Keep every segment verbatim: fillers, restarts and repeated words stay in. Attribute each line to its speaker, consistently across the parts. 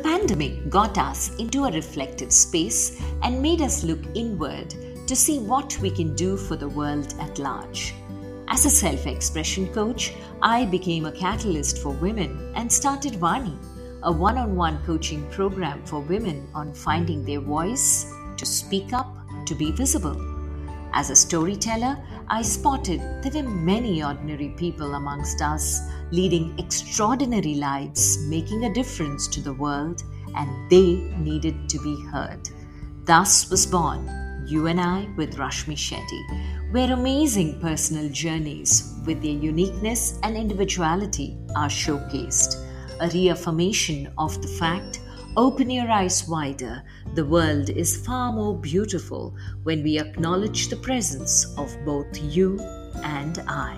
Speaker 1: pandemic got us into a reflective space and made us look inward to see what we can do for the world at large. As a self-expression coach, I became a catalyst for women and started Vani, a one-on-one coaching program for women on finding their voice, to speak up, to be visible. As a storyteller, I spotted there were many ordinary people amongst us leading extraordinary lives, making a difference to the world, and they needed to be heard. Thus was born You and I with Rashmi Shetty, where amazing personal journeys with their uniqueness and individuality are showcased, a reaffirmation of the fact: open your eyes wider. The world is far more beautiful when we acknowledge the presence of both you and I.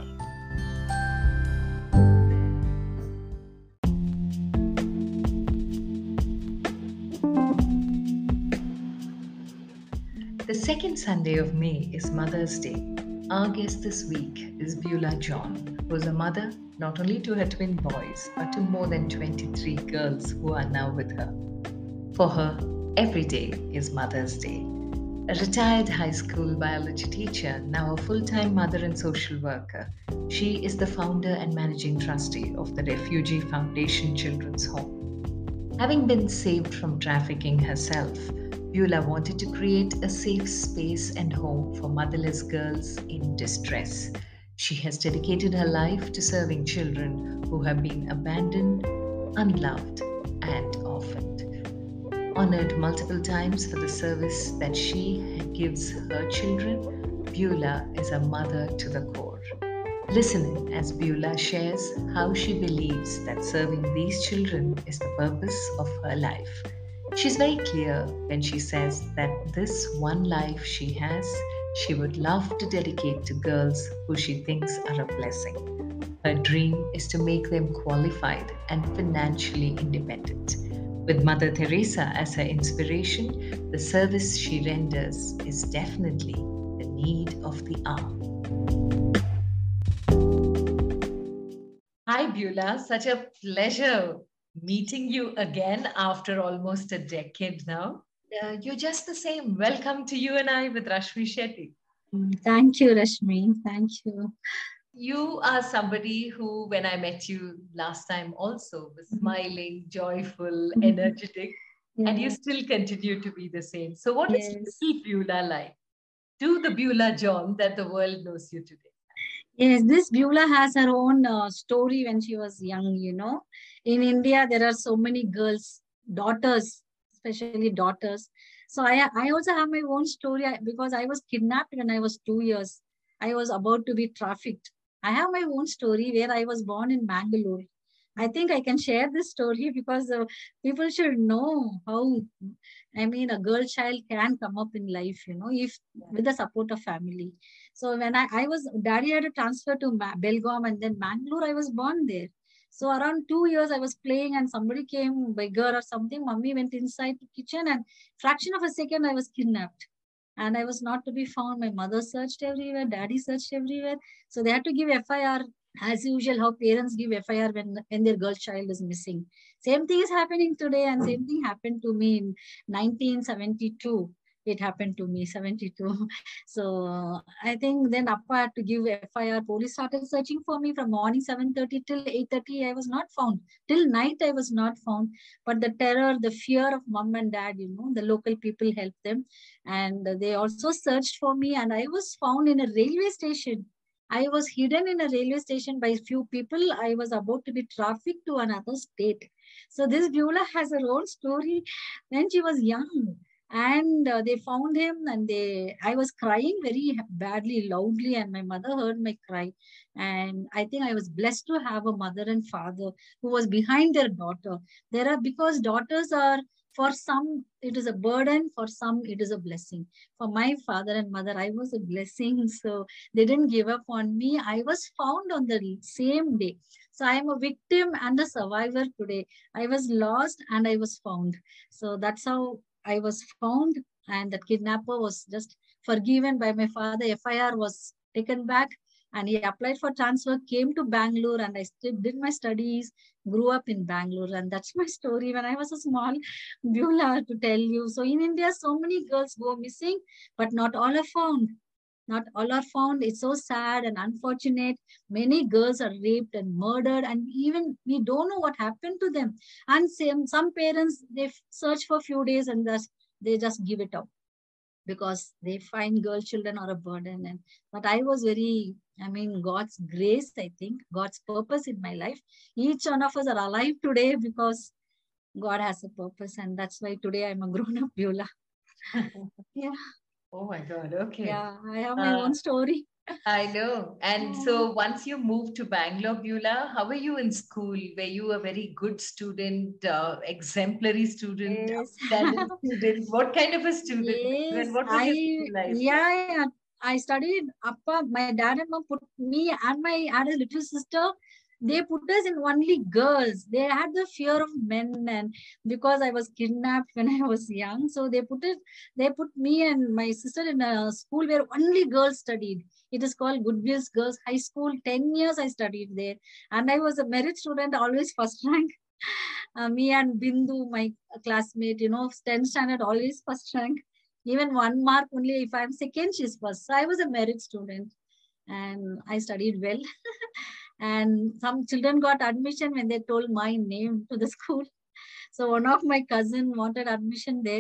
Speaker 1: The second Sunday of May is Mother's Day. Our guest this week is Beulah John, who is a mother not only to her twin boys, but to more than twenty-three girls who are now with her. For her, every day is Mother's Day. A retired high school biology teacher, now a full-time mother and social worker, she is the founder and managing trustee of the Refugee Foundation Children's Home. Having been saved from trafficking herself, Beulah wanted to create a safe space and home for motherless girls in distress. She has dedicated her life to serving children who have been abandoned, unloved, and orphaned. Honored multiple times for the service that she gives her children, Beulah is a mother to the core. Listen in as Beulah shares how she believes that serving these children is the purpose of her life. She's very clear when she says that this one life she has, she would love to dedicate to girls who she thinks are a blessing. Her dream is to make them qualified and financially independent. With Mother Teresa as her inspiration, the service she renders is definitely the need of the hour. Hi, Beulah. Such a pleasure meeting you again after almost a decade now. Uh, you're just the same. Welcome to You and I with Rashmi Shetty.
Speaker 2: Thank you, Rashmi. Thank you.
Speaker 1: You are somebody who, when I met you last time also, was mm-hmm. smiling, joyful, mm-hmm. energetic, yeah. and you still continue to be the same. So what yes. is little Beulah like? Do the Beulah John that the world knows you today?
Speaker 2: Yes, this Beulah has her own uh, story when she was young, you know. In India, there are so many girls, daughters, especially daughters. So I, I also have my own story because I was kidnapped when I was two years. I was about to be trafficked. I have my own story where I was born in Bangalore. I think I can share this story because uh, people should know how, I mean, a girl child can come up in life, you know, if with the support of family. So when I, I was, daddy had a transfer to Belgaum and then Bangalore, I was born there. So around two years I was playing and somebody came, beggar or something. Mummy went inside the kitchen and fraction of a second I was kidnapped. And I was not to be found. My mother searched everywhere. Daddy searched everywhere. So they had to give F I R as usual, how parents give F I R when, when their girl child is missing. Same thing is happening today and same thing happened to me in nineteen seventy-two. It happened to me, seventy-two. So uh, I think then Appa had to give F I R. Police started searching for me from morning seven thirty till eight thirty. I was not found. Till night I was not found. But the terror, the fear of mom and dad, you know, the local people helped them. And they also searched for me and I was found in a railway station. I was hidden in a railway station by few people. I was about to be trafficked to another state. So this Beulah has her own story when she was young. And uh, they found him and they, I was crying very badly, loudly, and my mother heard my cry. And I think I was blessed to have a mother and father who was behind their daughter. There are, because daughters are, for some, it is a burden. For some, it is a blessing. For my father and mother, I was a blessing. So they didn't give up on me. I was found on the same day. So I am a victim and a survivor today. I was lost and I was found. So that's how I was found, and that kidnapper was just forgiven by my father. F I R was taken back And he applied for transfer, came to Bangalore, and I still did my studies, grew up in Bangalore. And that's my story when I was a small Beulah, to tell you. So in India, so many girls go missing, but not all are found. Not all are found. It's so sad and unfortunate. Many girls are raped and murdered, and even we don't know what happened to them. And some, some parents, they search for a few days and thus they just give it up because they find girl children are a burden. And but I was very, I mean, God's grace, I think, God's purpose in my life. Each one of us are alive today because God has a purpose, and that's why today I'm a grown-up Beulah. Yeah.
Speaker 1: Oh my God. Okay.
Speaker 2: Yeah, I have my
Speaker 1: Uh,
Speaker 2: own story.
Speaker 1: I know. And so once you moved to Bangalore, Beulah, how were you in school? Were you a very good student, uh, exemplary student,
Speaker 2: Yes.
Speaker 1: outstanding student? What kind of a student were you, and
Speaker 2: Yes,
Speaker 1: what was
Speaker 2: I,
Speaker 1: your school life like?
Speaker 2: yeah, yeah. I studied Appa. My dad and mom put me and my had a little sister. They put us in only girls. They had the fear of men, and because I was kidnapped when I was young, so they put it. They put me and my sister in a school where only girls studied. It is called Goodwill's Girls High School. Ten years I studied there, and I was a merit student, always first rank. Uh, me and Bindu, my classmate, you know, tenth standard, always first rank. Even one mark only. If I'm second, she's first. So I was a merit student and I studied well. And some children got admission when they told my name to the school. So one of my cousin wanted admission there.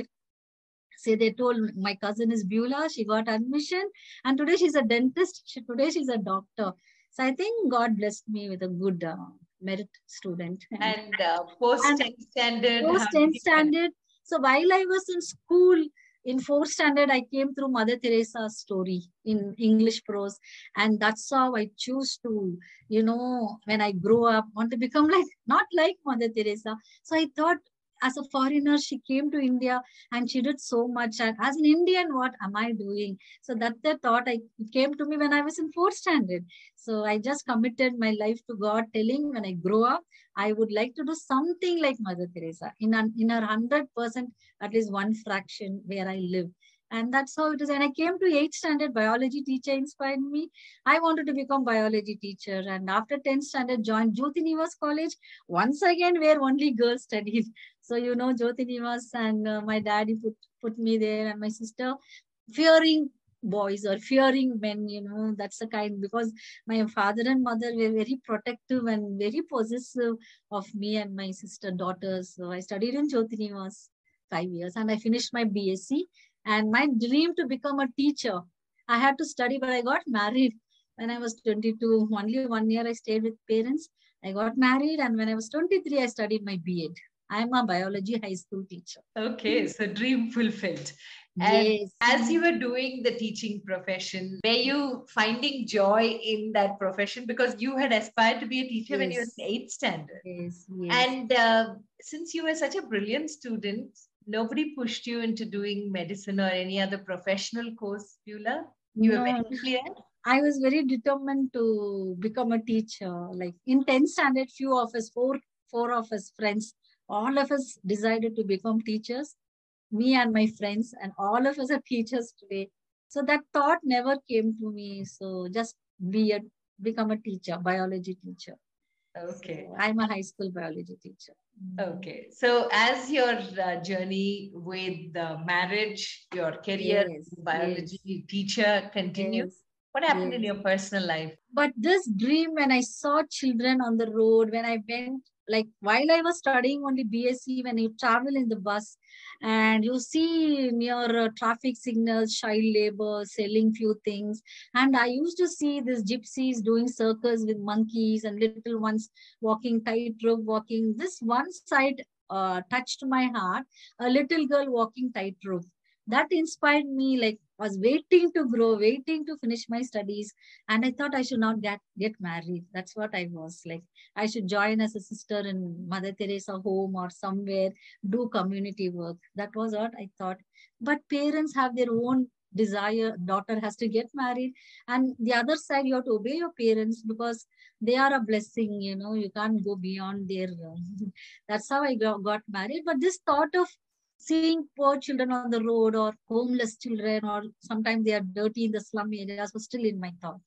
Speaker 2: Say they told my cousin is Beulah, she got admission, and today she's a dentist. She, today she's a doctor. So I think God blessed me with a good uh, merit student. And,
Speaker 1: And uh, post
Speaker 2: and
Speaker 1: tenth standard, how
Speaker 2: post
Speaker 1: did
Speaker 2: tenth
Speaker 1: you manage?
Speaker 2: standard. So while I was in school, in fourth standard, I came through Mother Teresa's story in English prose. And that's how I choose to, you know, when I grow up, want to become like, not like Mother Teresa. So I thought as a foreigner, she came to India and she did so much. And as an Indian, what am I doing? So that's the thought I came to me when I was in fourth standard. So I just committed my life to God, telling when I grow up, I would like to do something like Mother Teresa in, an, in her one hundred percent, at least one fraction where I live. And that's how it is. And I came to eighth standard, biology teacher inspired me. I wanted to become biology teacher. And after tenth standard, joined Jyoti Nivas College, once again, where only girls studied. So, you know, Jyoti Nivas, and uh, my daddy put, put me there, and my sister, fearing boys or fearing men, you know, that's the kind, because my father and mother were very protective and very possessive of me and my sister daughters. So I studied in Jyoti Nivas five years and I finished my B S c. And my dream to become a teacher, I had to study, but I got married when I was twenty-two. Only one year I stayed with parents. I got married, and when I was twenty-three, I studied my B Ed. I am a biology high school teacher.
Speaker 1: Okay, so dream fulfilled. And
Speaker 2: Yes.
Speaker 1: as you were doing the teaching profession, were you finding joy in that profession? Because you had aspired to be a teacher when you were
Speaker 2: Yes.
Speaker 1: in eighth standard.
Speaker 2: Yes. Yes.
Speaker 1: And uh, since you were such a brilliant student, nobody pushed you into doing medicine or any other professional course, Beulah? You were
Speaker 2: No,
Speaker 1: very clear?
Speaker 2: I was very determined to become a teacher. Like in tenth standard, few of us, four, four of us friends, all of us decided to become teachers. Me and my friends, and all of us are teachers today. So that thought never came to me. So just be a become a teacher, biology teacher.
Speaker 1: Okay.
Speaker 2: So I'm a high school biology teacher.
Speaker 1: Okay. So as your uh, journey with the marriage, your career,
Speaker 2: Yes,
Speaker 1: biology
Speaker 2: yes,
Speaker 1: teacher continued,
Speaker 2: yes,
Speaker 1: what happened in
Speaker 2: yes.
Speaker 1: your personal life?
Speaker 2: But this dream, when I saw children on the road, when I went, like while I was studying only B S c, when you travel in the bus and you see near uh, traffic signals, child labor, selling few things. And I used to see these gypsies doing circus with monkeys and little ones walking tightrope walking. This one side uh, touched my heart, a little girl walking tightrope. That inspired me, like was waiting to grow, waiting to finish my studies. And I thought I should not get, get married. That's what I was like. I should join as a sister in Mother Teresa home or somewhere, do community work. That was what I thought. But parents have their own desire. Daughter has to get married. And the other side, you have to obey your parents because they are a blessing. You know, you can't go beyond their. Uh, that's how I got, got married. But this thought of seeing poor children on the road or homeless children, or sometimes they are dirty in the slum areas, was still in my thought.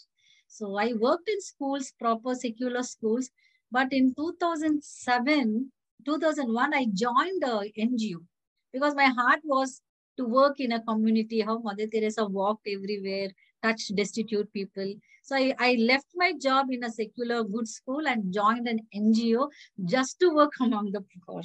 Speaker 2: So I worked in schools, proper secular schools. But in two thousand seven, two thousand one, I joined a N G O because my heart was to work in a community, how Mother Teresa walked everywhere, touched destitute people. So I, I left my job in a secular good school and joined an N G O just to work among the poor.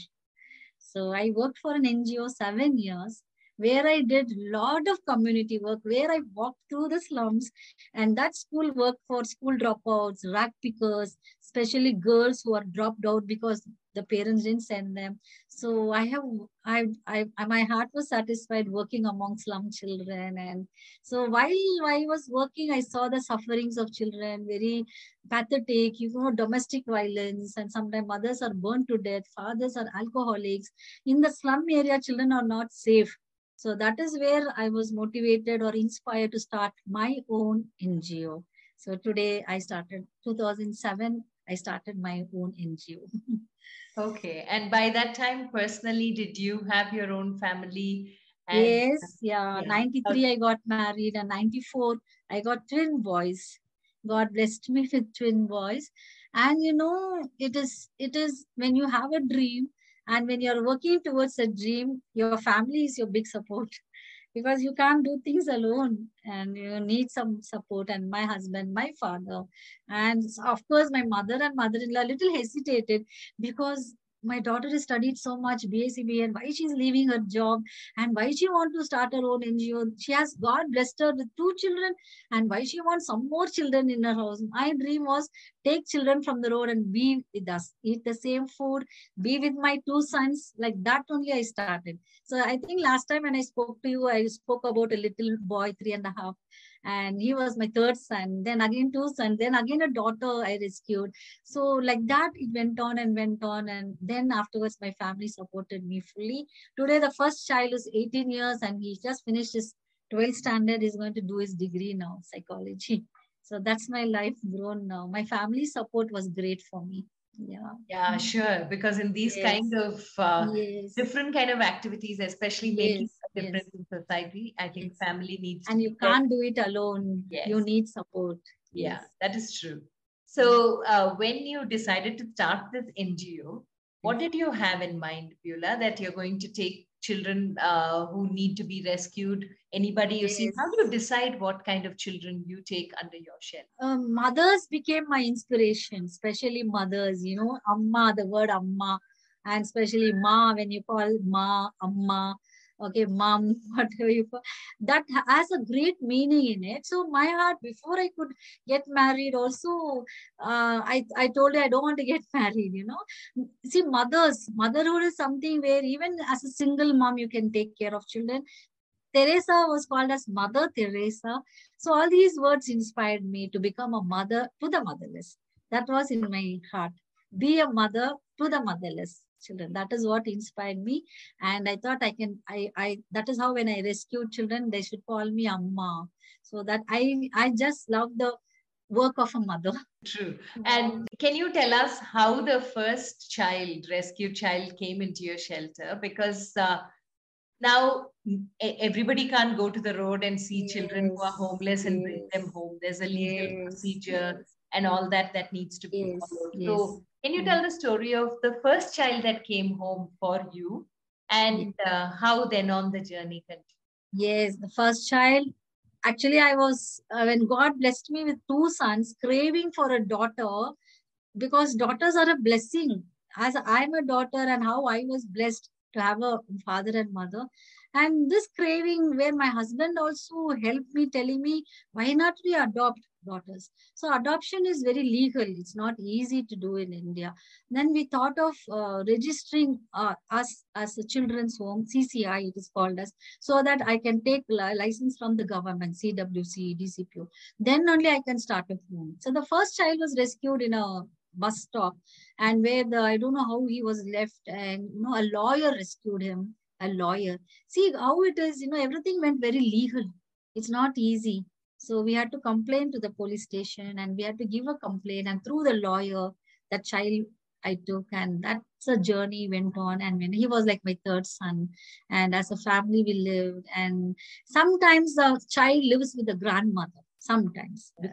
Speaker 2: So I worked for an N G O seven years where I did lot of community work, where I walked through the slums, and that school work for school dropouts, rag pickers, especially girls who are dropped out because the parents didn't send them. So I have, I, I, my heart was satisfied working among slum children. And so while I was working, I saw the sufferings of children, very pathetic, you know, domestic violence, and sometimes mothers are burned to death, fathers are alcoholics. In the slum area, children are not safe. So that is where I was motivated or inspired to start my own N G O. So today I started, two thousand seven, I started my own N G O.
Speaker 1: Okay. And by that time, personally, did you have your own family? And
Speaker 2: Yes, yeah,
Speaker 1: yeah.
Speaker 2: ninety-three I got married, and ninety-four I got twin boys. God blessed me with twin boys. And you know, it is it is when you have a dream and when you're working towards a dream, your family is your big support because you can't do things alone and you need some support. And my husband, my father, and of course my mother and mother-in-law little hesitated because my daughter has studied so much B S c B and why she's leaving her job and why she want to start her own N G O. She has, God blessed her with two children, and why she wants some more children in her house. My dream was take children from the road and be with us, eat the same food, be with my two sons. Like that only I started. So I think last time when I spoke to you, I spoke about a little boy, three and a half, and he was my third son. Then again two sons, then again a daughter I rescued. So like that, it went on and went on. And then afterwards, my family supported me fully. Today, the first child is eighteen years and he just finished his twelfth standard. He's going to do his degree now, psychology. So that's my life grown now. My family support was great for me. Yeah.
Speaker 1: Yeah, sure. Because in these
Speaker 2: Yes.
Speaker 1: kind of uh,
Speaker 2: Yes.
Speaker 1: different kind of activities, especially making
Speaker 2: Yes.
Speaker 1: a
Speaker 2: Yes.
Speaker 1: difference in society, I think
Speaker 2: Yes.
Speaker 1: family needs to
Speaker 2: And
Speaker 1: be
Speaker 2: you
Speaker 1: there.
Speaker 2: can't do it alone. You
Speaker 1: Yes.
Speaker 2: need support.
Speaker 1: Yeah,
Speaker 2: Yes.
Speaker 1: that is true. So, uh, when you decided to start this N G O, what did you have in mind, Beulah, that you're going to take children uh, who need to be rescued? Anybody you see?
Speaker 2: Yes.
Speaker 1: How do you decide what kind of children you take under your shelter?
Speaker 2: Um, mothers became my inspiration, especially mothers, you know, Amma, the word Amma, and especially Ma, when you call Ma, Amma, okay, Mom, whatever you call, that has a great meaning in it. So my heart, before I could get married, also, uh, I, I told her I don't want to get married, you know. See, mothers, motherhood is something where even as a single mom, you can take care of children. Teresa was called as Mother Teresa. So all these words inspired me to become a mother to the motherless. That was in my heart. Be a mother to the motherless children. That is what inspired me. And I thought I can, I, I, that is how when I rescued children, they should call me Amma. So that I, I just love the work of a mother.
Speaker 1: True. And can you tell us how the first child, rescue child, came into your shelter? Because uh, now e- everybody can't go to the road and see children who are
Speaker 2: Yes,
Speaker 1: homeless and bring them
Speaker 2: yes,
Speaker 1: home. There's a legal
Speaker 2: yes,
Speaker 1: procedure
Speaker 2: yes,
Speaker 1: and all that that needs to be
Speaker 2: yes,
Speaker 1: followed.
Speaker 2: yes.
Speaker 1: So, can you
Speaker 2: Mm.
Speaker 1: tell the story of the first child that came home for you
Speaker 2: Ye-
Speaker 1: and uh, how then on the journey continued?
Speaker 2: Yes, the first child. Actually, I was, uh, when God blessed me with two sons, craving for a daughter because daughters are a blessing. As I'm a daughter, and how I was blessed to have a father and mother. And this craving, where my husband also helped me, telling me, why not we adopt daughters? So, adoption is very legal, it's not easy to do in India. Then we thought of uh, registering uh, us as a children's home, C C I, it is called as, so that I can take li- license from the government, C W C, D C P O. Then only I can start a home. So, the first child was rescued in a bus stop, and where the I don't know how he was left, and you know a lawyer rescued him. A lawyer. See how it is. You know everything went very legal. It's not easy. So we had to complain to the police station, and we had to give a complaint. And through the lawyer, that child I took, and that's a journey went on. And when he was like my third son, and as a family we lived. And sometimes the child lives with the grandmother. Sometimes
Speaker 1: Yeah,
Speaker 2: because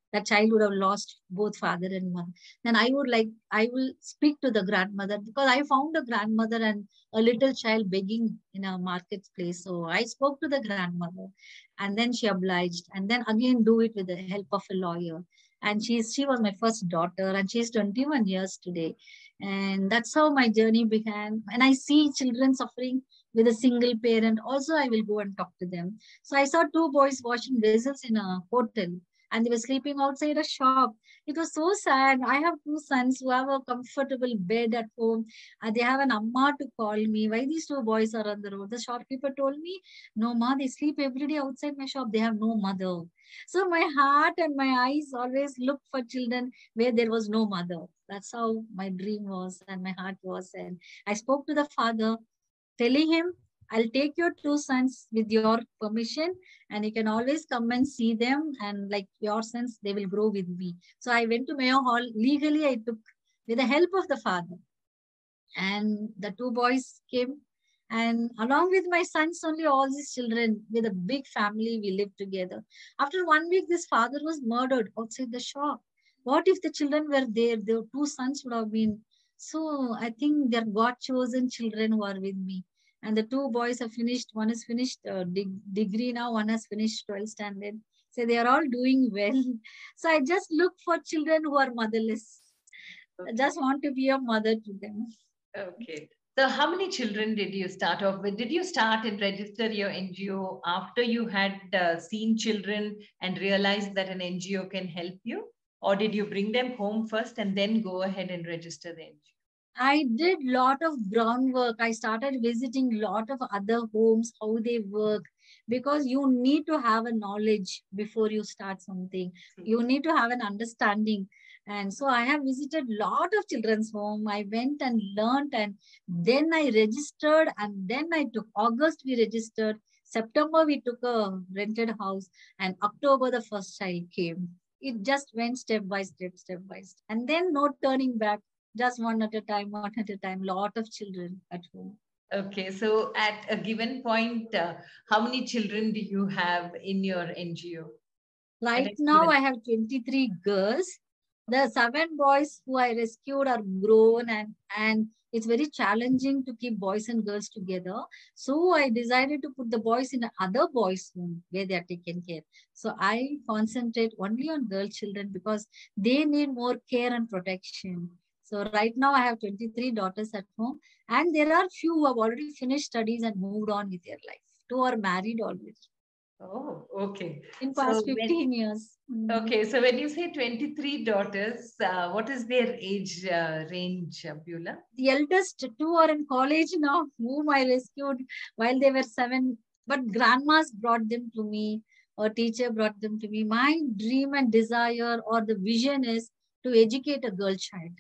Speaker 2: that child would have lost both father and mother. Then I would like, I will speak to the grandmother, because I found a grandmother and a little child begging in a marketplace. So I spoke to the grandmother, and then she obliged, and then again do it with the help of a lawyer. And she's, she was my first daughter, and she's twenty-one years today. And that's how my journey began. And I see children suffering with a single parent. Also, I will go and talk to them. So I saw two boys washing vessels in a hotel, and they were sleeping outside a shop. It was so sad. I have two sons who have a comfortable bed at home. Uh, they have an amma to call me. Why these two boys are on the road? The shopkeeper told me, no, ma, they sleep every day outside my shop. They have no mother. So my heart and my eyes always look for children where there was no mother. That's how my dream was and my heart was. And I spoke to the father, telling him, I'll take your two sons with your permission, and you can always come and see them. And like your sons, they will grow with me. So I went to Mayo Hall. Legally, I took with the help of the father. And the two boys came. And along with my sons, only all these children, with a big family, we lived together. After one week, this father was murdered outside the shop. What if the children were there? Their two sons would have been. So I think they're God-chosen children who are with me. And the two boys have finished. One has finished uh, dig degree now. One has finished twelfth standard. So they are all doing well. So I just look for children who are motherless. Okay. I just want to be a mother to them.
Speaker 1: Okay. So how many children did you start off with? Did you start and register your N G O after you had uh, seen children and realized that an N G O can help you? Or did you bring them home first and then go ahead and register the N G O?
Speaker 2: I did lot of groundwork. I started visiting lot of other homes, how they work, because you need to have a knowledge before you start something. You need to have an understanding. And so I have visited lot of children's home. I went and learned, and then I registered, and then I took August we registered. September we took a rented house, and October the first child came. It just went step by step, step by step. And then no turning back. Just one at a time, one at a time, lot of children at home.
Speaker 1: Okay, so at a given point, uh, how many children do you have in your N G O?
Speaker 2: Right now, given... I have twenty-three girls. The seven boys who I rescued are grown, and, and it's very challenging to keep boys and girls together. So I decided to put the boys in other boys' home where they are taken care. So I concentrate only on girl children because they need more care and protection. So right now I have twenty-three daughters at home, and there are few who have already finished studies and moved on with their life. Two are married already.
Speaker 1: Oh, okay.
Speaker 2: In past so fifteen when, years.
Speaker 1: Okay, so when you say twenty-three daughters, uh, what is their age uh, range, uh, Beulah?
Speaker 2: The eldest two are in college now, whom I rescued while they were seven. But grandmas brought them to me, or teacher brought them to me. My dream and desire or the vision is to educate a girl child.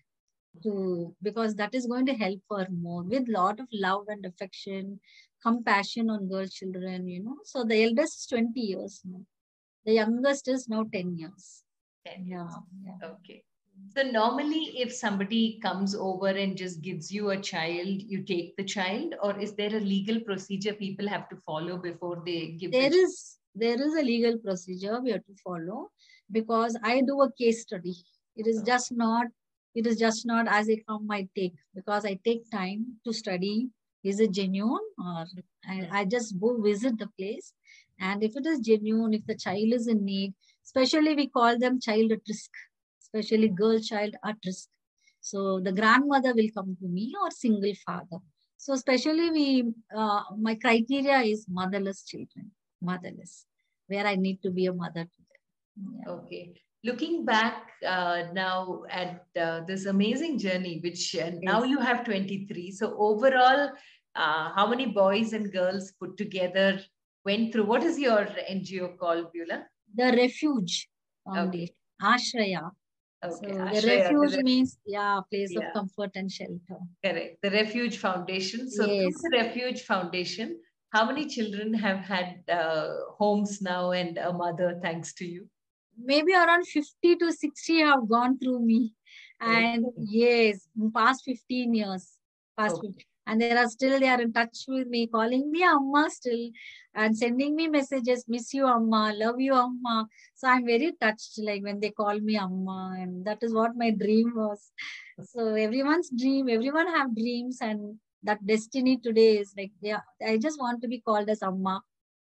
Speaker 2: To, because that is going to help her more with lot of love and affection, compassion on girl children, you know. So the eldest is twenty years now. The youngest is now ten years.
Speaker 1: ten years. Yeah, yeah. Okay. So normally if somebody comes over and just gives you a child, you take the child, or is there a legal procedure people have to follow before they give
Speaker 2: there
Speaker 1: the
Speaker 2: is there is a legal procedure we have to follow, because I do a case study. It is okay. just not It is just not as I come, I take, because I take time to study. Is it genuine? Or I, I just go visit the place. And if it is genuine, if the child is in need, especially we call them child at risk, especially girl child at risk. So the grandmother will come to me, or single father. So especially we, uh, my criteria is motherless children, motherless, where I need to be a mother to them.
Speaker 1: Yeah. Okay. Looking back uh, now at uh, this amazing journey, which uh, now yes. you have twenty-three. So overall, uh, how many boys and girls put together went through? What is your N G O called, Beulah?
Speaker 2: The Refuge Foundation, okay. Ashraya. Okay. So Ashraya, the refuge the means, yeah, place yeah. of comfort and shelter.
Speaker 1: Correct. The Refuge Foundation. So yes. through the Refuge Foundation, how many children have had uh, homes now and a mother thanks to you?
Speaker 2: Maybe around fifty to sixty have gone through me. And okay. yes, in past fifteen years. Past okay. And they are still, they are in touch with me, calling me Amma still, and sending me messages, miss you Amma, love you Amma. So I'm very touched, like when they call me Amma, and that is what my dream was. So everyone's dream, everyone have dreams, and that destiny today is like, yeah, I just want to be called as Amma.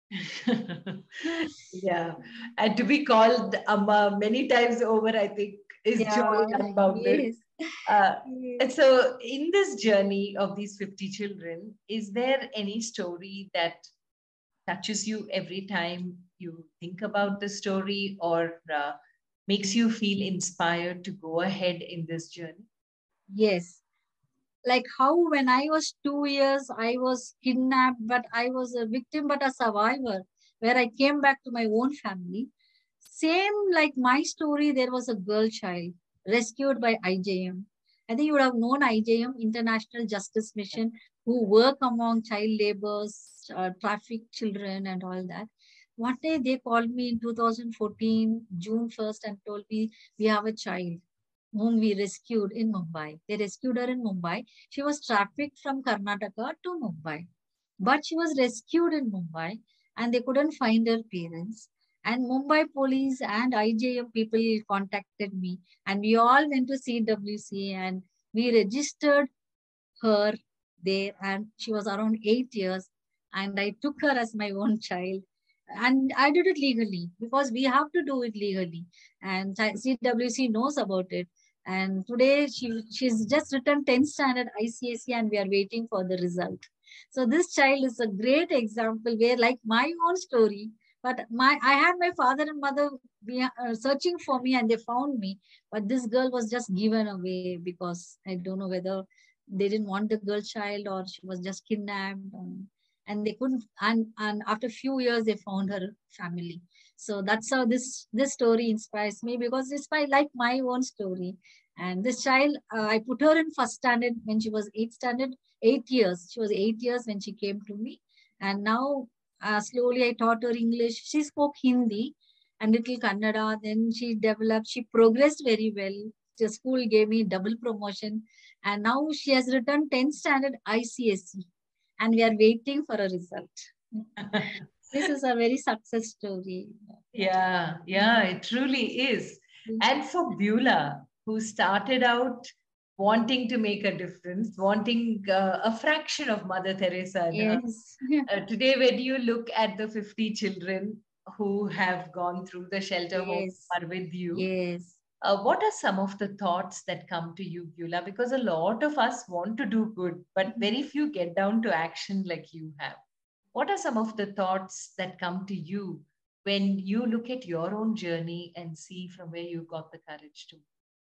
Speaker 1: Yeah, and to be called Amma many times over, I think, is joy
Speaker 2: Yeah,
Speaker 1: unbounded.
Speaker 2: yes.
Speaker 1: Uh,
Speaker 2: Yes.
Speaker 1: and so, in this journey of these fifty children, is there any story that touches you every time you think about the story, or uh, makes you feel inspired to go ahead in this journey?
Speaker 2: Yes. Like how when I was two years, I was kidnapped, but I was a victim, but a survivor, where I came back to my own family. Same like my story, there was a girl child rescued by I J M. I think you would have known I J M, International Justice Mission, who work among child laborers, uh, trafficked children, and all that. One day they called me in two thousand fourteen, June first, and told me, we have a child whom we rescued in Mumbai. They rescued her in Mumbai. She was trafficked from Karnataka to Mumbai. But she was rescued in Mumbai and they couldn't find her parents. And Mumbai police and I J M people contacted me and we all went to C W C and we registered her there and she was around eight years and I took her as my own child and I did it legally because we have to do it legally and C W C knows about it and today she she's just written tenth standard I C S E and we are waiting for the result. So this child is a great example where like my own story but my I had my father and mother be, uh, searching for me and they found me but this girl was just given away because I don't know whether they didn't want the girl child or she was just kidnapped and, and they couldn't and and after a few years they found her family. So that's how this this story inspires me because it's my like my own story. And this child uh, I put her in first standard when she was eight standard eight years. She was eight years when she came to me and now uh, slowly I taught her English. She spoke Hindi and little Kannada. Then she developed, she progressed very well. The school gave me double promotion and now she has written tenth standard I C S E and we are waiting for a result. This is a very success story.
Speaker 1: Yeah, yeah, it truly is. And for Beulah, who started out wanting to make a difference, wanting uh, a fraction of Mother Teresa in her,
Speaker 2: Yes.
Speaker 1: uh, today, when you look at the fifty children who have gone through the shelter home
Speaker 2: Yes.
Speaker 1: are with you,
Speaker 2: Yes.
Speaker 1: uh, what are some of the thoughts that come to you, Beulah? Because a lot of us want to do good, but very few get down to action like you have. What are some of the thoughts that come to you when you look at your own journey and see from where you got the courage to?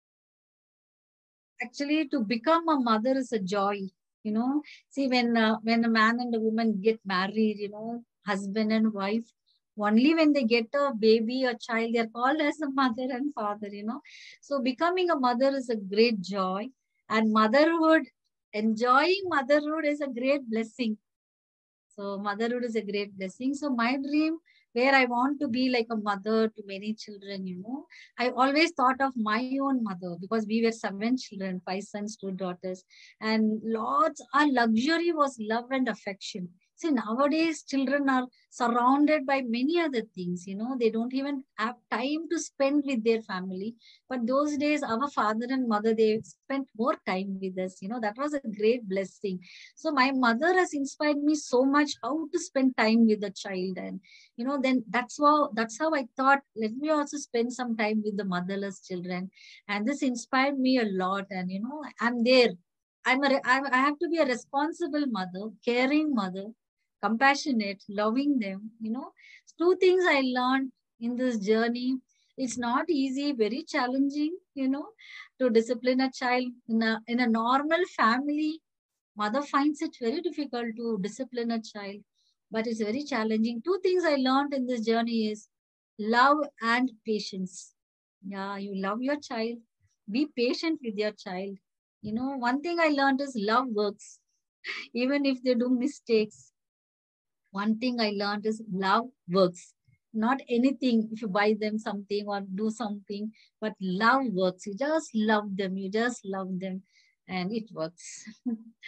Speaker 2: Actually, to become a mother is a joy. You know, see when uh, when a man and a woman get married, you know, husband and wife, only when they get a baby, a child, they are called as a mother and father. You know, so becoming a mother is a great joy, and motherhood, enjoying motherhood is a great blessing. So motherhood is a great blessing. So my dream, where I want to be like a mother to many children, you know, I always thought of my own mother because we were seven children, five sons, two daughters, and lots. Our luxury was love and affection. See, nowadays children are surrounded by many other things. You know, they don't even have time to spend with their family. But those days, our father and mother they spent more time with us. You know, that was a great blessing. So my mother has inspired me so much how to spend time with the child. And, you know, then that's how, that's how I thought, let me also spend some time with the motherless children. And this inspired me a lot. And, you know, I'm there. I'm a, I'm, I have to be a responsible mother, caring mother, compassionate, loving them, you know. Two things I learned in this journey. It's not easy, very challenging, you know, to discipline a child in a, in a normal family. Mother finds it very difficult to discipline a child, but it's very challenging. Two things I learned in this journey is love and patience. Yeah, you love your child, be patient with your child. You know, one thing I learned is love works, even if they do mistakes. One thing I learned is love works. Not anything, if you buy them something or do something, but love works. You just love them, you just love them, and it works.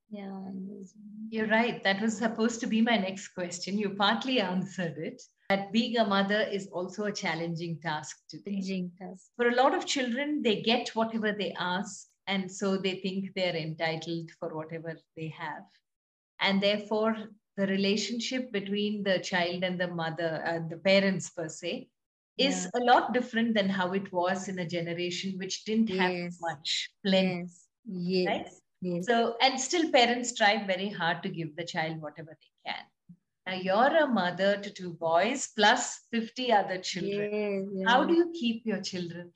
Speaker 2: Yeah.
Speaker 1: You're right. That was supposed to be my next question. You partly answered it. That being a mother is also a challenging task today.
Speaker 2: Challenging task.
Speaker 1: For a lot of children, they get whatever they ask, and so they think they're entitled for whatever they have. And therefore, the relationship between the child and the mother and the parents, per se, is
Speaker 2: Yeah.
Speaker 1: a lot different than how it was in a generation which didn't have
Speaker 2: Yes.
Speaker 1: much plenty,
Speaker 2: Yes.
Speaker 1: right?
Speaker 2: Yes. Yes.
Speaker 1: So, and still parents try very hard to give the child whatever they can. Now, you're a mother to two boys plus fifty other children.
Speaker 2: Yes.
Speaker 1: How
Speaker 2: Yeah.
Speaker 1: do you keep your children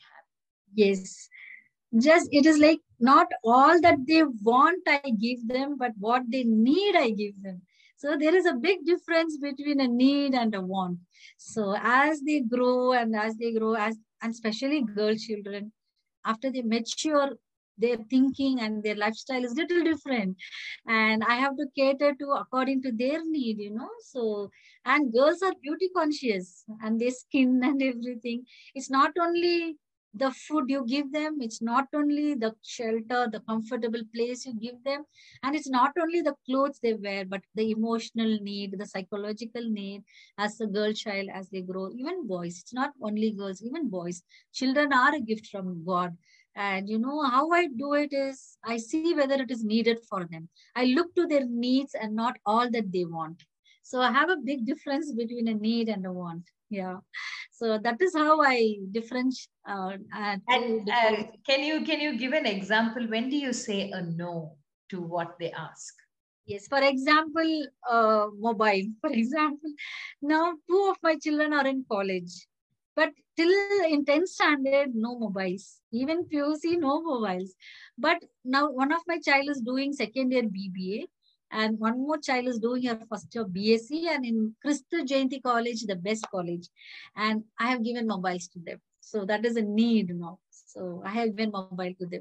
Speaker 2: Yes. Just it is like not all that they want I give them, but what they need I give them. So there is a big difference between a need and a want. So as they grow and as they grow, as and especially girl children, after they mature, their thinking and their lifestyle is little different, and I have to cater to according to their need, you know. So, and girls are beauty conscious and their skin and everything. It's not only the food you give them, it's not only the shelter, the comfortable place you give them, and it's not only the clothes they wear, but the emotional need, the psychological need as a girl child as they grow. Even boys, it's not only girls, even boys, children are a gift from God. And you know how I do it is I see whether it is needed for them. I look to their needs and not all that they want. So I have a big difference between a need and a want. Yeah. So that is how I differentiate. Uh, uh,
Speaker 1: And
Speaker 2: to
Speaker 1: uh,
Speaker 2: different.
Speaker 1: can you can you give an example? When do you say a no to what they ask?
Speaker 2: Yes, for example, uh, mobile. For example, now two of my children are in college, but till in tenth standard, no mobiles. Even P U C, no mobiles. But now one of my child is doing second year B B A, and one more child is doing her first year B S c, and in Christu Jayanti College, the best college, and I have given mobiles to them. So that is a need now. So I have given mobile to them.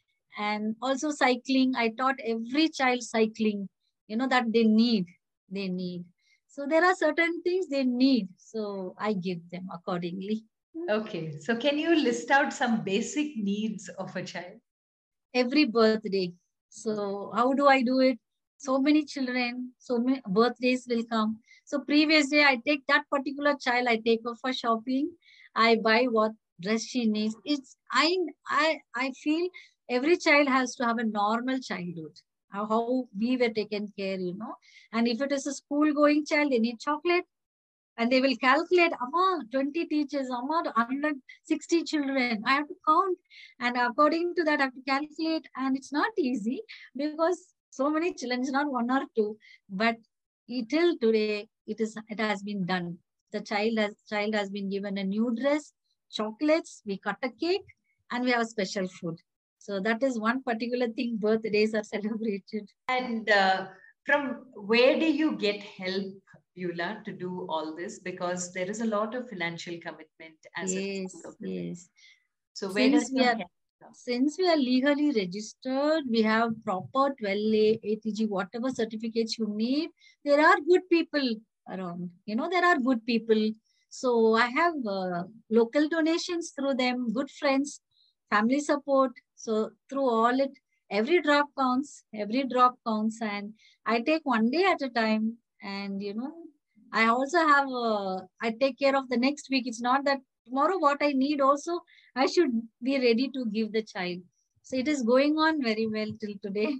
Speaker 2: And also cycling, I taught every child cycling, you know, that they need they need so there are certain things they need, so I give them accordingly.
Speaker 1: Okay, so can you list out some basic needs of a child?
Speaker 2: Every birthday, so how do I do it? So many children, so many birthdays will come. So previous day I take that particular child, I take her for shopping, I buy what dress she needs. It's i i i feel every child has to have a normal childhood, how how we were taken care, you know. And if it is a school going child, they need chocolate, and they will calculate, Amma, twenty teachers, Amma, one hundred sixty children. I have to count. And according to that, I have to calculate. And it's not easy because so many children, it's not one or two. But till today, it is it has been done. The child has child has been given a new dress, chocolates, we cut a cake, and we have special food. So that is one particular thing, birthdays are celebrated.
Speaker 1: And uh, from where do you get help, Beulah, to do all this? Because there is a lot of financial commitment as a result
Speaker 2: Yes,
Speaker 1: of it.
Speaker 2: yes.
Speaker 1: So where does
Speaker 2: Since we
Speaker 1: your
Speaker 2: are
Speaker 1: help come?
Speaker 2: since we are legally registered, we have proper twelve A, A T G, whatever certificates you need. There are good people around. You know, there are good people. So I have uh, local donations through them, good friends, family support. So through all it, every drop counts, every drop counts. And I take one day at a time. And, you know, I also have, uh, I take care of the next week. It's not that tomorrow what I need also, I should be ready to give the child. So it is going on very well till today.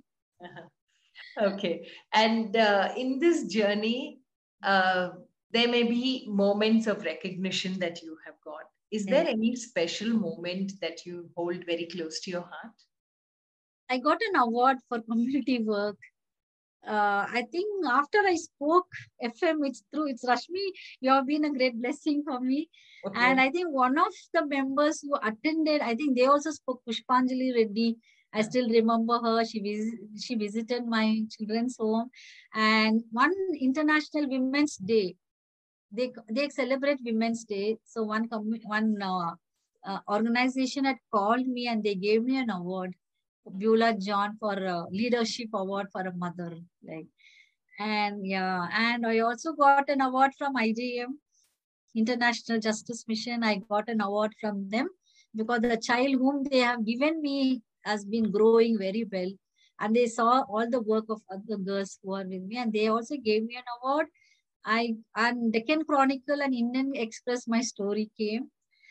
Speaker 1: Okay. And uh, in this journey, uh, there may be moments of recognition that you have got. Is there
Speaker 2: Yes.
Speaker 1: any special moment that you hold very close to your heart?
Speaker 2: I got an award for community work. Uh, I think after I spoke F M, it's through, it's Rashmi, you have been a great blessing for me. And
Speaker 1: Okay.
Speaker 2: I think one of the members who attended, I think they also spoke, Pushpanjali Reddy. I still remember her. She vis- she visited my children's home. And one International Women's Day, they they celebrate Women's Day. So one commu- one uh, uh, organization had called me and they gave me an award, Beulah John, for a leadership award for a mother. Like, and yeah, and I also got an award from I J M, International Justice Mission. I got an award from them because the child whom they have given me has been growing very well. And they saw all the work of other girls who are with me, and they also gave me an award. I and Deccan Chronicle and Indian Express, my story came,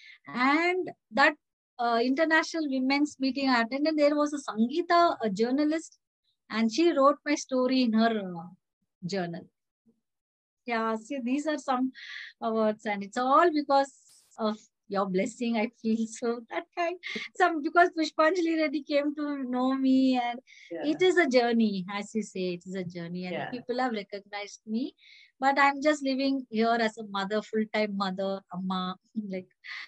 Speaker 2: and that uh, international women's meeting I attended, there was a Sangeeta, a journalist, and she wrote my story in her uh, journal. Yeah, see, these are some awards, and it's all because of your blessing. I feel so that kind. Some because Pushpanjali Reddy came to know me, and
Speaker 1: Yeah.
Speaker 2: it is a journey, as you say, it is a journey, and
Speaker 1: Yeah.
Speaker 2: people have recognized me. But I'm just living here as a mother, full time mother, amma. Like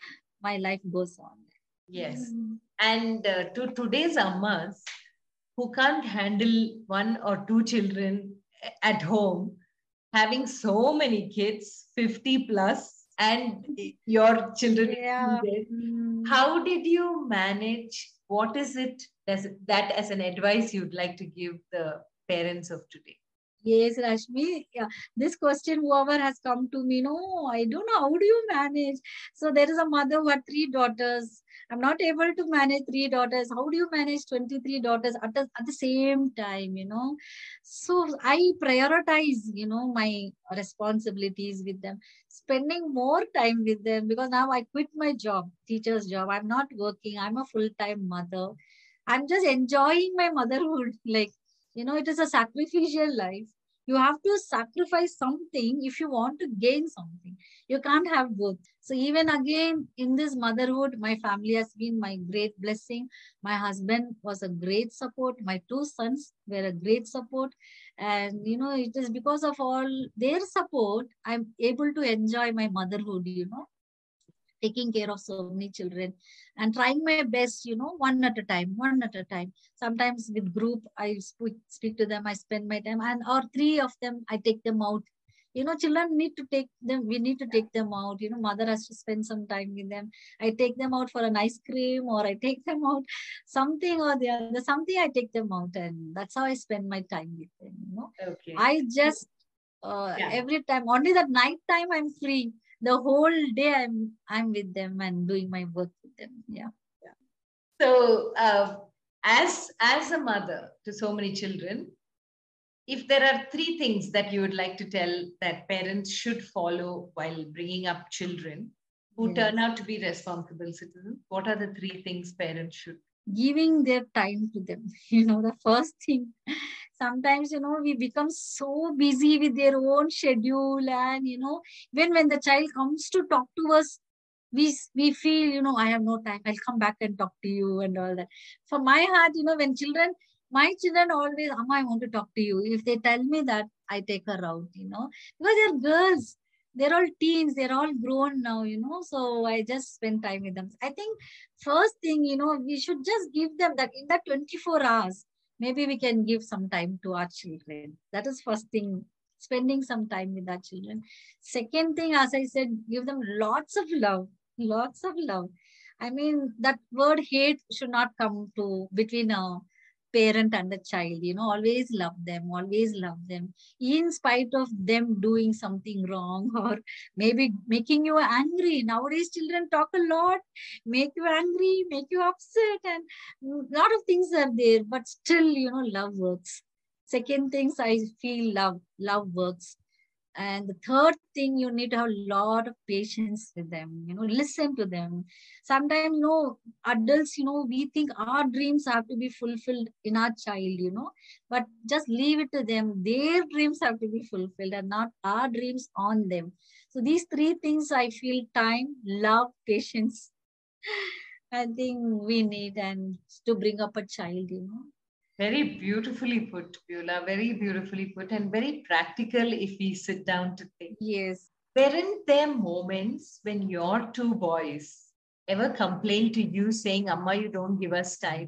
Speaker 2: my life goes on.
Speaker 1: Yes.
Speaker 2: Mm.
Speaker 1: And uh, to today's ammas who can't handle one or two children at home, having so many kids, fifty plus, and your children
Speaker 2: Yeah.
Speaker 1: included,
Speaker 2: Mm.
Speaker 1: how did you manage? What is it as, that as an advice you'd like to give the parents of today?
Speaker 2: Yes, Rashmi. Yeah, this question, whoever has come to me, no, I don't know. How do you manage? So there is a mother who had three daughters. I'm not able to manage three daughters. How do you manage twenty-three daughters at the, at the same time, you know? So I prioritize, you know, my responsibilities with them, spending more time with them because now I quit my job, teacher's job. I'm not working. I'm a full-time mother. I'm just enjoying my motherhood. Like, you know, it is a sacrificial life. You have to sacrifice something if you want to gain something. You can't have both. So even again in this motherhood, my family has been my great blessing. My husband was a great support. My two sons were a great support. And you know, it is because of all their support, I'm able to enjoy my motherhood, you know, taking care of so many children and trying my best, you know, one at a time, one at a time. Sometimes with group, I speak, speak to them, I spend my time, and or three of them, I take them out. You know, children need to take them, we need to take them out. You know, mother has to spend some time with them. I take them out for an ice cream or I take them out something or the other, something I take them out, and that's how I spend my time with them, you know.
Speaker 1: Okay.
Speaker 2: I just uh,
Speaker 1: Yeah.
Speaker 2: every time only that night time I'm free, the whole day i'm i'm with them and doing my work with them. Yeah.
Speaker 1: So, uh, as as a mother to so many children, if there are three things that you would like to tell that parents should follow while bringing up children who
Speaker 2: Yes.
Speaker 1: turn out to be responsible citizens, what are the three things parents should?
Speaker 2: Giving their time to them. You know, the first thing, sometimes, you know, we become so busy with their own schedule, and you know, when when the child comes to talk to us, we we feel, you know, I have no time, I'll come back and talk to you and all that. For my heart, you know, when children, my children always, Amma, I want to talk to you. If they tell me that, I take her out, you know, because they're girls, they're all teens, they're all grown now, you know, so I just spend time with them. I think first thing, you know, we should just give them that in that twenty-four hours, maybe we can give some time to our children. That is first thing, spending some time with our children. Second thing, as I said, give them lots of love, lots of love. I mean, that word hate should not come to between a parent and a child, you know, always love them, always love them, in spite of them doing something wrong or maybe making you angry. Nowadays, children talk a lot, make you angry, make you upset, and a lot of things are there, but still, you know, love works. Second things, I feel love, love works. And the third thing, you need to have a lot of patience with them, you know, listen to them. Sometimes, you know, adults, you know, we think our dreams have to be fulfilled in our child, you know, but just leave it to them. Their dreams have to be fulfilled and not our dreams on them. So these three things, I feel: time, love, patience. I think we need and to bring up a child, you know.
Speaker 1: Very beautifully put, Beulah, very beautifully put, and very practical if we sit down to think.
Speaker 2: Yes.
Speaker 1: Weren't there moments when your two boys ever complained to you saying, Amma, you don't give us time?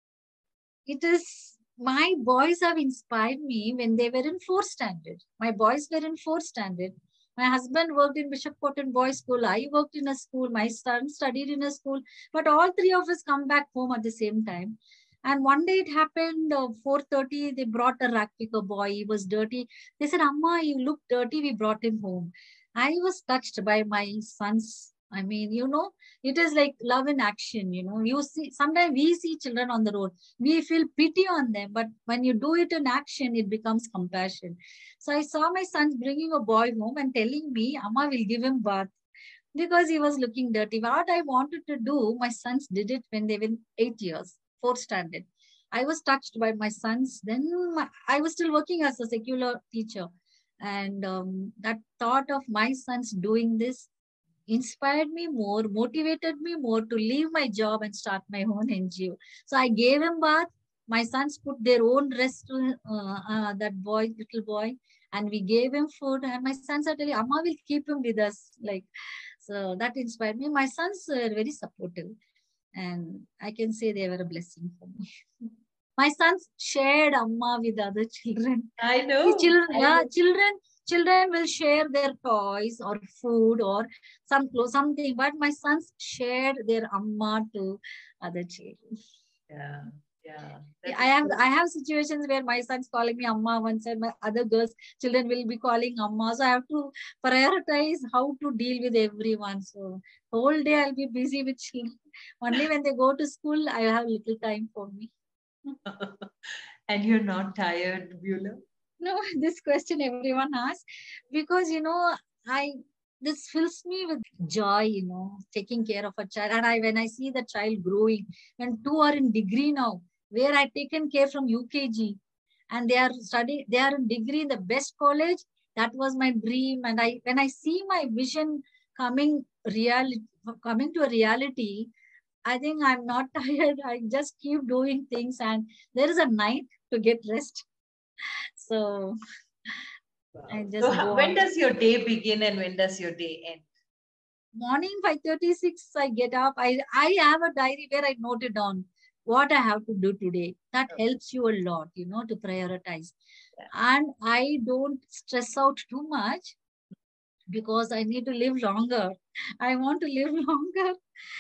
Speaker 2: It is, my boys have inspired me when they were in fourth standard. My boys were in fourth standard. My husband worked in Bishop Cotton Boys School. I worked in a school. My son studied in a school. But all three of us come back home at the same time. And one day it happened, uh, four thirty, they brought a rack picker boy. He was dirty. They said, Amma, you look dirty. We brought him home. I was touched by my son's I mean, you know, it is like love in action. You know, you see, sometimes we see children on the road, we feel pity on them, but when you do it in action, it becomes compassion. So I saw my son bringing a boy home and telling me, Amma will give him bath because he was looking dirty. What I wanted to do, my sons did it when they were eight years, fourth standard. I was touched by my sons. Then my, I was still working as a secular teacher. And um, that thought of my sons doing this inspired me more, motivated me more to leave my job and start my own N G O. So I gave him bath. My sons put their own rest, uh, uh, that boy, little boy, and we gave him food. And my sons are telling, Amma will keep him with us. Like, so that inspired me. My sons are very supportive, and I can say they were a blessing for me. My sons shared Amma with other children.
Speaker 1: I know.
Speaker 2: Children,
Speaker 1: I
Speaker 2: yeah,
Speaker 1: know.
Speaker 2: children, children will share their toys or food or some clothes, something. But my sons shared their Amma to other children.
Speaker 1: Yeah. Yeah,
Speaker 2: I
Speaker 1: is
Speaker 2: have
Speaker 1: so.
Speaker 2: I have situations where my son's calling me Amma once and my other girls children will be calling Amma. So I have to prioritize how to deal with everyone. So whole day I'll be busy with children. Only when they go to school, I have little time for me.
Speaker 1: And you're not tired, Beulah?
Speaker 2: No, this question everyone asks because you know I this fills me with joy, you know, taking care of a child. And I when I see the child growing, and two are in degree now, where I taken care from U K G, and they are studying, they are in degree in the best college. That was my dream. And I when I see my vision coming reality coming to a reality, I think I'm not tired. I just keep doing things, and there is a night to get rest. So I
Speaker 1: Wow. So,
Speaker 2: just
Speaker 1: how,
Speaker 2: go
Speaker 1: when
Speaker 2: on.
Speaker 1: does your day begin and when does your day end?
Speaker 2: Morning five thirty-six, I get up. I, I have a diary where I note it down what I have to do today. That
Speaker 1: Okay.
Speaker 2: helps you a lot, you know, to prioritize.
Speaker 1: Yeah.
Speaker 2: And I don't stress out too much because I need to live longer. I want to live longer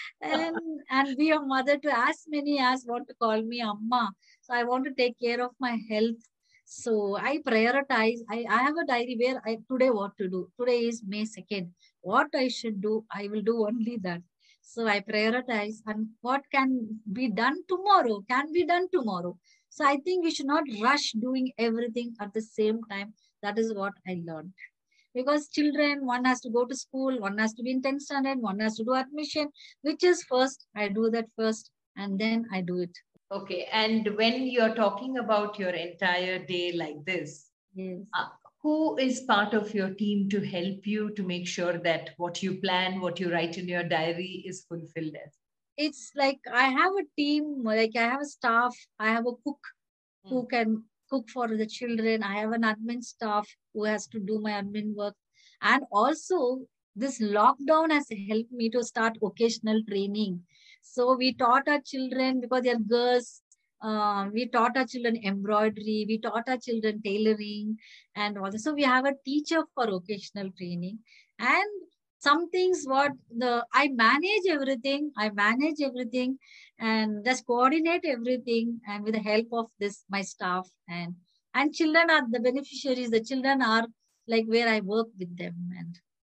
Speaker 2: and and be a mother to as many as want to call me Amma. So I want to take care of my health. So I prioritize. I, I have a diary where I today what to do. Today is May second. What I should do, I will do only that. So I prioritize and what can be done tomorrow can be done tomorrow. So I think we should not rush doing everything at the same time. That is what I learned because children, one has to go to school, one has to be in tenth standard, one has to do admission. Which is first? I do that first and then I do it.
Speaker 1: Okay. And when you're talking about your entire day like this,
Speaker 2: Yes.
Speaker 1: uh, who is part of your team to help you to make sure that what you plan, what you write in your diary is fulfilled as?
Speaker 2: It's like I have a team, like I have a staff, I have a cook
Speaker 1: Hmm.
Speaker 2: who can cook for the children. I have an admin staff who has to do my admin work. And also, this lockdown has helped me to start occasional training. So we taught our children because they're girls. Uh, we taught our children embroidery. We taught our children tailoring and all this. So we have a teacher for occasional training. And some things what the I manage everything. I manage everything and just coordinate everything and with the help of this my staff and and children are the beneficiaries. The children are like where I work with them and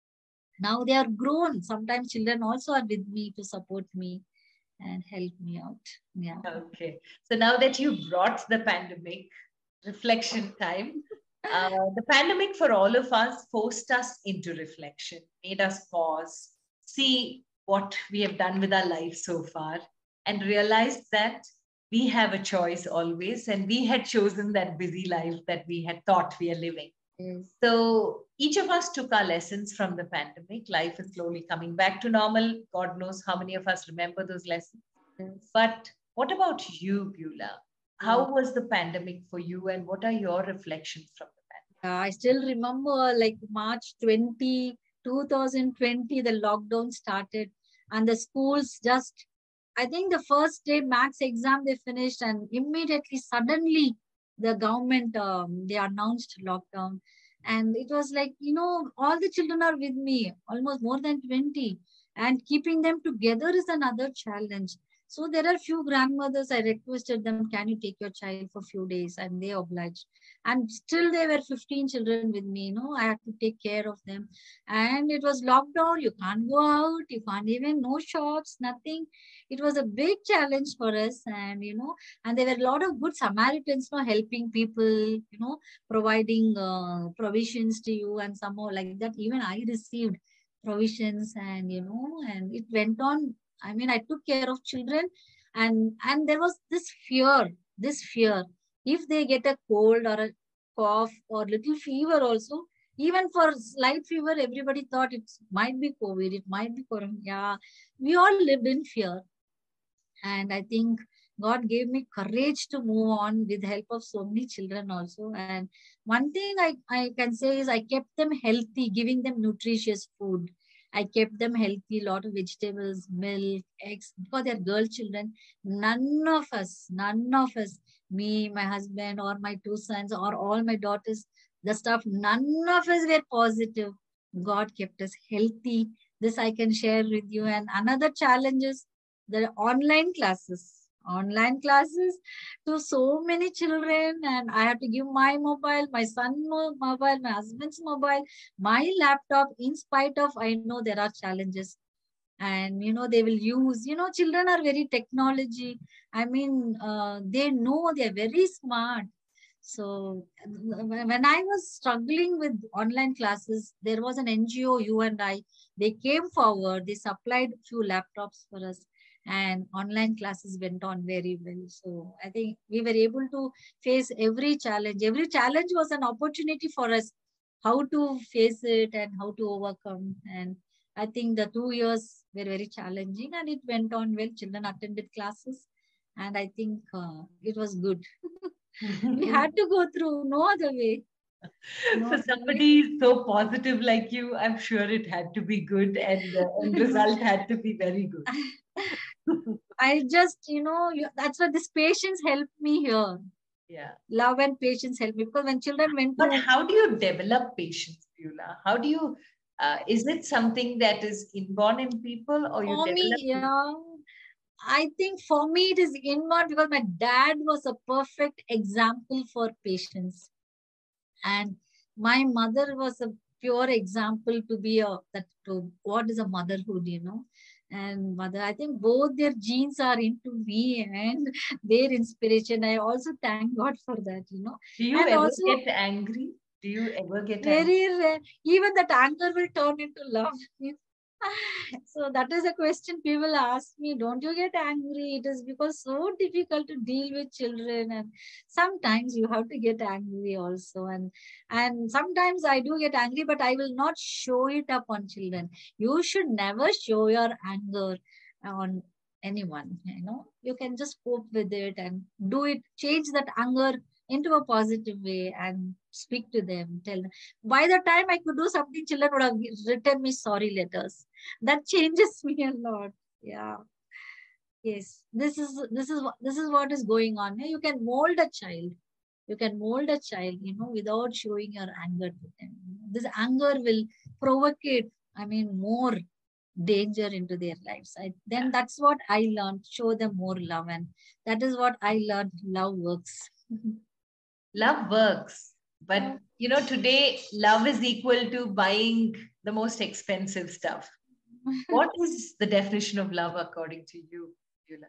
Speaker 2: now they are grown. Sometimes children also are with me to support me and help me out. Yeah.
Speaker 1: Okay. So now that you brought the pandemic, reflection time, uh, the pandemic for all of us forced us into reflection, made us pause, see what we have done with our life so far, and realized that we have a choice always, and we had chosen that busy life that we had thought we are living.
Speaker 2: Yes.
Speaker 1: So each of us took our lessons from the pandemic. Life is slowly coming back to normal. God knows how many of us remember those lessons.
Speaker 2: Yes.
Speaker 1: But what about you, Beulah?
Speaker 2: Yes.
Speaker 1: How was the pandemic for you, and what are your reflections from the
Speaker 2: Yeah, I still remember like March twentieth, twenty twenty, the lockdown started and the schools just, I think the first day max exam they finished and immediately, suddenly the government, um, they announced lockdown. And it was like, you know, all the children are with me, almost more than twenty. And keeping them together is another challenge. So there are few grandmothers, I requested them, can you take your child for few days? And they obliged. And still there were fifteen children with me, you know, I had to take care of them. And it was lockdown, you can't go out, you can't even, no shops, nothing. It was a big challenge for us. And, you know, and there were a lot of good Samaritans, you know, helping people, you know, providing uh, provisions to you. And somehow like that, even I received provisions, and, you know, and it went on. I mean, I took care of children, and and there was this fear, this fear. If they get a cold or a cough or little fever also, even for slight fever, everybody thought it might be COVID, it might be corona. Yeah, we all lived in fear. And I think God gave me courage to move on with the help of so many children also. And one thing I, I can say is I kept them healthy, giving them nutritious food. I kept them healthy, lot of vegetables, milk, eggs, because they're girl children. None of us, none of us, me, my husband, or my two sons, or all my daughters, the stuff, none of us were positive. God kept us healthy. This I can share with you. And another challenge is the online classes. Online classes to so many children, and I have to give my mobile, my son mobile, my husband's mobile, my laptop, in spite of I know there are challenges. And you know, they will use, you know, children are very technology. I mean, uh, they know, they're very smart. So when I was struggling with online classes, there was an N G O, you and I, they came forward, they supplied few laptops for us, and online classes went on very well. So I think we were able to face every challenge. Every challenge was an opportunity for us, how to face it and how to overcome. And I think the two years were very challenging, and it went on well. Children attended classes, and I think uh, it was good. We had to go through, no other way. No
Speaker 1: For
Speaker 2: other way.
Speaker 1: somebody so positive like you, I'm sure it had to be good, and the end result had to be very good.
Speaker 2: I just, you know, you, that's why this patience helped me here.
Speaker 1: Yeah.
Speaker 2: Love and patience helped me, because when children went
Speaker 1: But
Speaker 2: to,
Speaker 1: how do you develop patience, Beulah? How do you, uh, is it something that is inborn in people or you
Speaker 2: for me,
Speaker 1: develop it?
Speaker 2: yeah, I think for me it is inward, because my dad was a perfect example for patience. And my mother was a pure example to be a, that to what is a motherhood, you know. And mother, I think both their genes are into me, and their inspiration. I also thank God for that, you know.
Speaker 1: Do you
Speaker 2: And
Speaker 1: ever
Speaker 2: also
Speaker 1: get angry? Do you ever get angry?
Speaker 2: very rare, even that anger will turn into love. So that is a question people ask me, don't you get angry? It is because so difficult to deal with children, and sometimes you have to get angry also. And and sometimes I do get angry, but I will not show it up on children. You should never show your anger on anyone, you know. You can just cope with it and do it, change that anger into a positive way, and speak to them, tell them. By the time I could do something, children would have written me sorry letters. That changes me a lot. Yeah. Yes. This is this is what this is what is going on. You can mold a child. You can mold a child, you know, without showing your anger to them. This anger will provocate, I mean, more danger into their lives. I, then that's what I learned. Show them more love, and that is what I learned. Love works.
Speaker 1: Love works. But, you know, today love is equal to buying the most expensive stuff. What is the definition of love according to you, Beulah?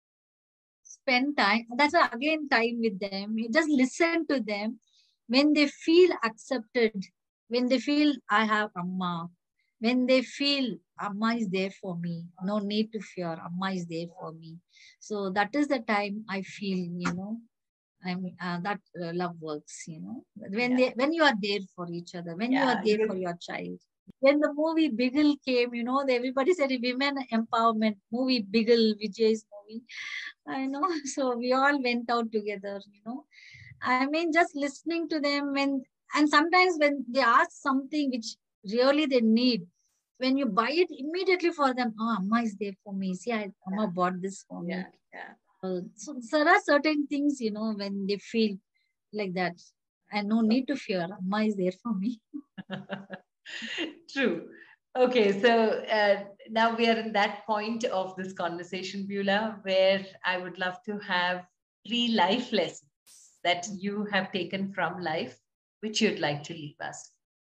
Speaker 2: Spend time. That's why, again, time with them. You just listen to them. When they feel accepted, when they feel I have Amma, when they feel Amma is there for me, no need to fear, Amma is there for me. So that is the time I feel, you know, I mean, uh, that uh, love works, you know, when
Speaker 1: Yeah.
Speaker 2: they, when you are there for each other, when you are
Speaker 1: Yeah.
Speaker 2: there
Speaker 1: You,
Speaker 2: for your child. When the movie Bigil came, you know, everybody said women empowerment movie, Bigil, Vijay's movie. I know. So we all went out together, you know. I mean, just listening to them when, and sometimes when they ask something which really they need, when you buy it immediately for them, oh, Amma is there for me. See, I, Amma bought this for
Speaker 1: yeah.
Speaker 2: me.
Speaker 1: Yeah.
Speaker 2: Uh, so there are certain things, you know, when they feel like that, and no need to fear. Amma is there for me.
Speaker 1: True. Okay, so uh, now we are in that point of this conversation, Beulah, where I would love to have three life lessons that you have taken from life, which you'd like to leave us.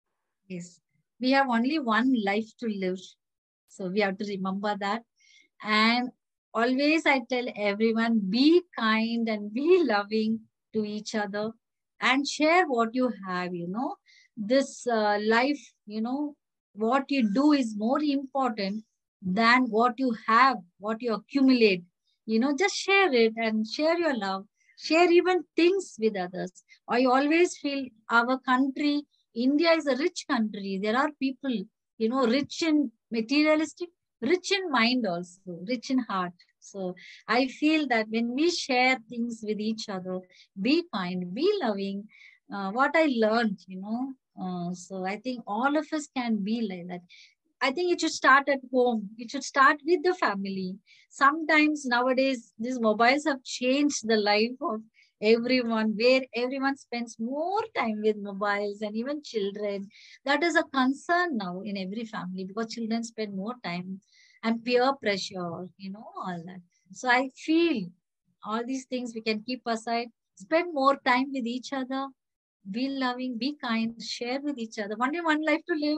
Speaker 2: Yes. We have only one life to live. So we have to remember that. And always I tell everyone, be kind and be loving to each other and share what you have, you know. This uh, life, you know, what you do is more important than what you have, what you accumulate. You know, just share it and share your love. Share even things with others. I always feel our country, India is a rich country. There are people, you know, rich in materialistic, rich in mind also, rich in heart. So I feel that when we share things with each other, be kind, be loving, uh, what I learned, you know, uh, so I think all of us can be like that. I think it should start at home. It should start with the family. Sometimes nowadays, these mobiles have changed the life of everyone, where everyone spends more time with mobiles and even children. That is a concern now in every family because children spend more time and peer pressure, you know, all that. So I feel all these things we can keep aside, spend more time with each other, be loving, be kind, share with each other. Only one life to live.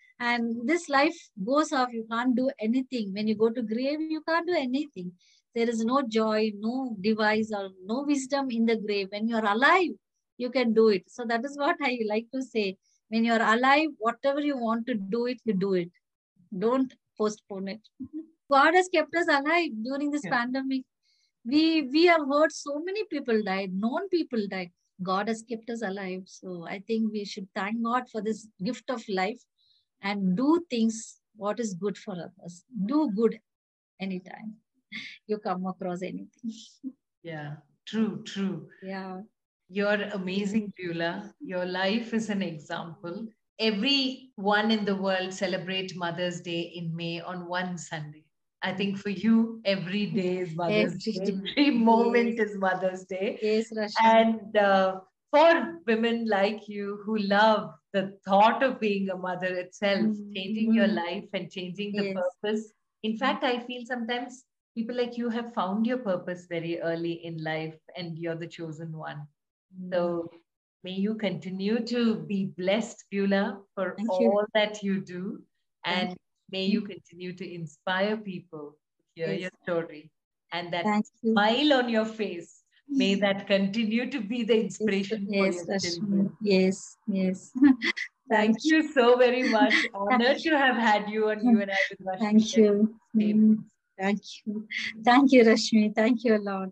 Speaker 2: And this life goes off. You can't do anything. When you go to grave, you can't do anything. There is no joy, no device, or no wisdom in the grave. When you're alive, you can do it. So that is what I like to say. When you're alive, whatever you want to do it, you do it. Don't postpone it. God has kept us alive during this
Speaker 1: Yeah.
Speaker 2: pandemic. We we have heard so many people died, known people died. God has kept us alive. So I think we should thank God for this gift of life and do things what is good for others. Do good anytime you come across anything.
Speaker 1: Yeah, true, true.
Speaker 2: Yeah.
Speaker 1: You're amazing, Beulah. Your life is an example. Everyone in the world celebrate Mother's Day in May on one Sunday. I think for you, every day is Mother's
Speaker 2: Every
Speaker 1: Day.
Speaker 2: day.
Speaker 1: Every moment
Speaker 2: Yes.
Speaker 1: is Mother's Day.
Speaker 2: Yes, Rashmi.
Speaker 1: And uh, for women like you who love the thought of being a mother itself, changing your
Speaker 2: Mm-hmm.
Speaker 1: life and changing the
Speaker 2: Yes.
Speaker 1: purpose. In fact, I feel sometimes people like you have found your purpose very early in life and you're the chosen one.
Speaker 2: Mm.
Speaker 1: So may you continue to be blessed, Beulah, for
Speaker 2: Thank you.
Speaker 1: all that you do.
Speaker 2: Thank
Speaker 1: And may
Speaker 2: you.
Speaker 1: you continue to inspire people to hear your
Speaker 2: Yes.
Speaker 1: story. And that
Speaker 2: Thank you.
Speaker 1: smile on your face, may that continue to be the
Speaker 2: Yes,
Speaker 1: inspiration for
Speaker 2: yes,
Speaker 1: your
Speaker 2: Rashmi.
Speaker 1: children.
Speaker 2: Yes, yes.
Speaker 1: Thank
Speaker 2: Thank
Speaker 1: you so very much.
Speaker 2: you.
Speaker 1: Honored to have had you on You and I with Rashmi
Speaker 2: Thank
Speaker 1: Shetty.
Speaker 2: you. Mm, Thank you. Thank you, Rashmi. Thank you a lot.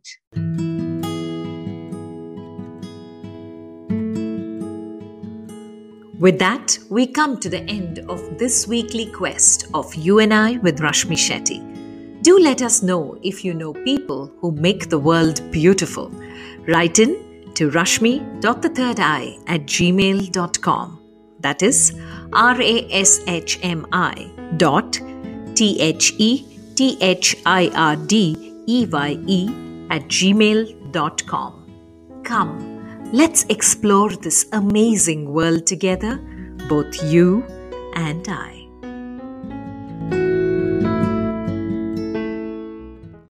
Speaker 3: With that, we come to the end of this weekly quest of You and I with Rashmi Shetty. Do let us know if you know people who make the world beautiful. Write in to rashmi.the3rd at gmail dot com. That is R A S H M I dot T H E T H I R D E Y E at gmail dot com. Come, let's explore this amazing world together, both you and I.